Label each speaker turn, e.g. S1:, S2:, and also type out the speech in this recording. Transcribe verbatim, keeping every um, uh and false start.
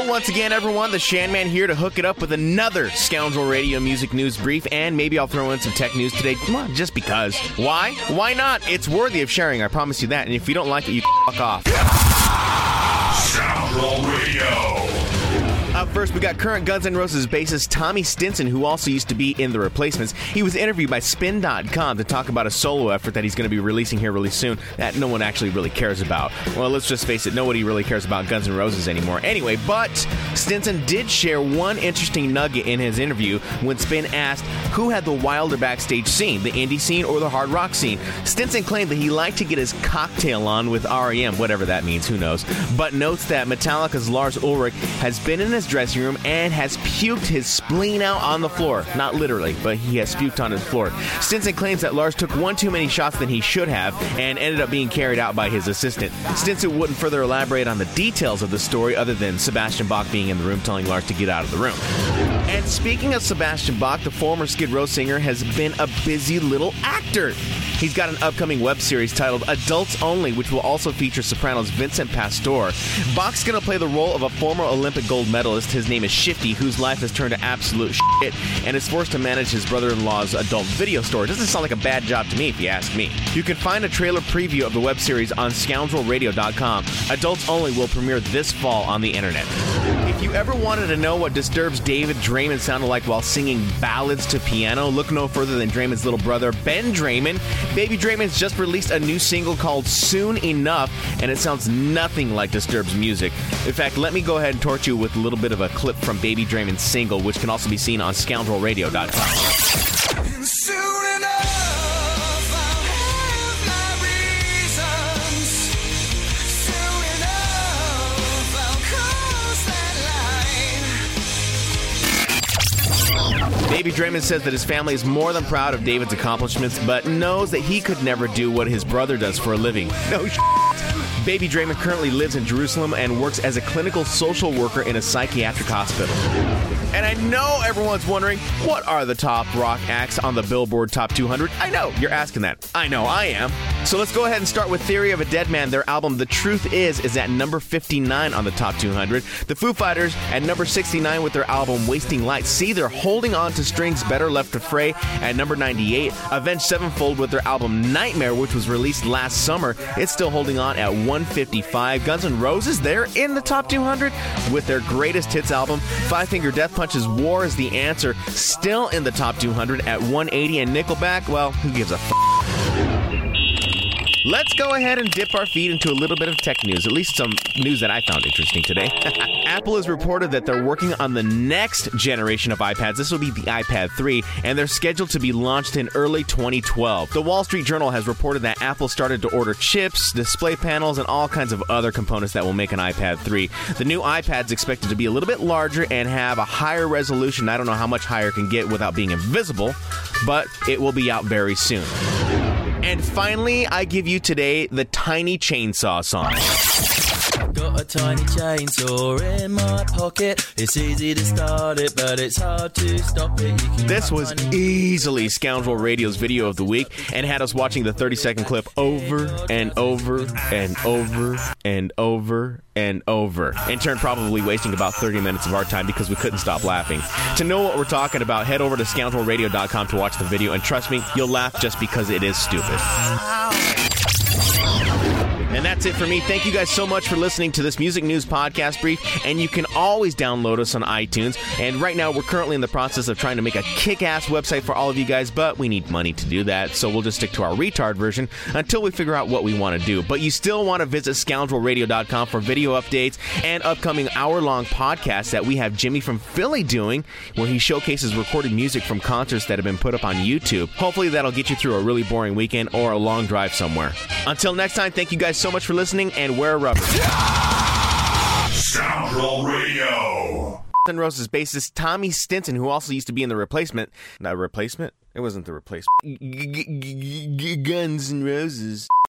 S1: Hello once again, everyone. The Shan Man here to hook it up with another Scoundrel Radio music news brief, and maybe I'll throw in some tech news today. Come on, just because. Why? Why not? It's worthy of sharing, I promise you that. And if you don't like it, you can fuck off.
S2: Scoundrel Radio.
S1: Up first, we got current Guns N' Roses bassist Tommy Stinson, who also used to be in The Replacements. He was interviewed by Spin dot com to talk about a solo effort that he's going to be releasing here really soon that no one actually really cares about. Well, let's just face it, nobody really cares about Guns N' Roses anymore. Anyway, but Stinson did share one interesting nugget in his interview when Spin asked who had the wilder backstage scene, the indie scene or the hard rock scene. Stinson claimed that he liked to get his cocktail on with R E M, whatever that means, who knows, but notes that Metallica's Lars Ulrich has been in his dressing room and has puked his spleen out on the floor. Not literally, but he has puked on his floor. Stinson claims that Lars took one too many shots than he should have and ended up being carried out by his assistant. Stinson wouldn't further elaborate on the details of the story other than Sebastian Bach being in the room telling Lars to get out of the room. And speaking of Sebastian Bach, the former Skid Row singer has been a busy little actor. He's got an upcoming web series titled Adults Only, which will also feature Sopranos Vincent Pastore. Bach's going to play the role of a former Olympic gold medalist. His name is Shifty, whose life has turned to absolute shit and is forced to manage his brother-in-law's adult video store. It doesn't sound like a bad job to me, if you ask me. You can find a trailer preview of the web series on scoundrel radio dot com. Adults Only will premiere this fall on the internet. If you ever wanted to know what Disturbed's David Draymond sounded like while singing ballads to piano, look no further than Draymond's little brother, Ben Draymond. Baby Draymond's just released a new single called Soon Enough, and it sounds nothing like Disturbed's music. In fact, let me go ahead and torture you with a little bit of a clip from Baby Draymond's single, which can also be seen on scoundrel radio dot com.
S3: Soon enough, I'll have my reasons. Soon enough, I'll cross that line.
S1: Baby Draymond says that his family is more than proud of David's accomplishments, but knows that he could never do what his brother does for a living. No shit. Baby Draymond currently lives in Jerusalem and works as a clinical social worker in a psychiatric hospital. And I know everyone's wondering, what are the top rock acts on the Billboard Top two hundred? I know, you're asking that. I know, I am. So let's go ahead and start with Theory of a Dead Man. Their album, The Truth Is, is at number fifty-nine on the Top two hundred. The Foo Fighters at number sixty-nine with their album, Wasting Light. See, they're holding on to strings better left to fray at number ninety-eight. Avenged Sevenfold with their album, Nightmare, which was released last summer. It's still holding on at one fifty-five. Guns N' Roses, they're in the Top two hundred with their greatest hits album. Five Finger Death Punch's War is the Answer, still in the Top two hundred at one eighty. And Nickelback, well, who gives a f***? Let's go ahead and dip our feet into a little bit of tech news, at least some news that I found interesting today. Apple has reported that they're working on the next generation of iPads. This will be the iPad three, and they're scheduled to be launched in early twenty twelve. The Wall Street Journal has reported that Apple started to order chips, display panels, and all kinds of other components that will make an iPad three. The new iPad's expected to be a little bit larger and have a higher resolution. I don't know how much higher it can get without being invisible, but it will be out very soon. And finally, I give you today the Tiny Chainsaw song.
S4: Got a tiny chainsaw in my pocket. It's easy to start it, but it's hard to stop it. You can
S1: This was easily Scoundrel Radio's video of the week and had us watching the thirty-second clip over and over and over and over and over. In turn, probably wasting about thirty minutes of our time because we couldn't stop laughing. To know what we're talking about, head over to scoundrel radio dot com to watch the video, and trust me, you'll laugh just because it is stupid. And that's it for me. Thank you guys so much for listening to this Music News Podcast Brief, and you can always download us on iTunes. And right now, we're currently in the process of trying to make a kick-ass website for all of you guys, but we need money to do that, so we'll just stick to our retard version until we figure out what we want to do. But you still want to visit scoundrel radio dot com for video updates and upcoming hour-long podcasts that we have Jimmy from Philly doing, where he showcases recorded music from concerts that have been put up on YouTube. Hopefully, that'll get you through a really boring weekend or a long drive somewhere. Until next time, thank you guys so much for listening, and wear rubber.
S2: Scoundrel Radio.
S1: Guns N' Roses bassist Tommy Stinson, who also used to be in The Replacement. Not Replacement? It wasn't The Replacement. Guns N' Roses.